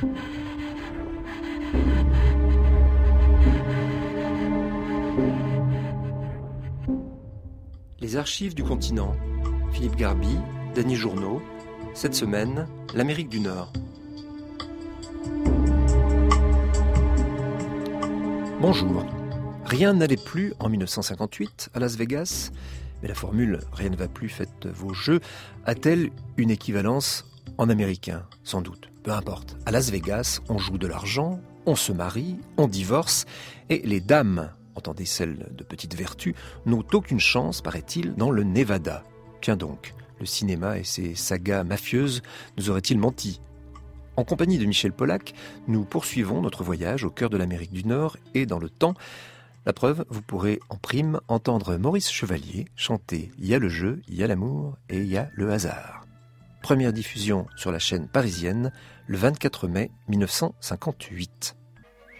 Les archives du continent. Philippe Garby, Denis Journeau. Cette semaine, l'Amérique du Nord. Bonjour. Rien n'allait plus en 1958 à Las Vegas, mais la formule « rien ne va plus, faites vos jeux » a-t-elle une équivalence en américain ? Sans doute, peu importe. À Las Vegas, on joue de l'argent, on se marie, on divorce, et les dames, entendez celles de petite vertu, n'ont aucune chance, paraît-il, dans le Nevada. Tiens donc, le cinéma et ses sagas mafieuses nous auraient-ils menti ? En compagnie de Michel Polac, nous poursuivons notre voyage au cœur de l'Amérique du Nord et dans le temps. La preuve, vous pourrez en prime entendre Maurice Chevalier chanter « Il y a le jeu, il y a l'amour et il y a le hasard ». Première diffusion sur la chaîne parisienne le 24 mai 1958.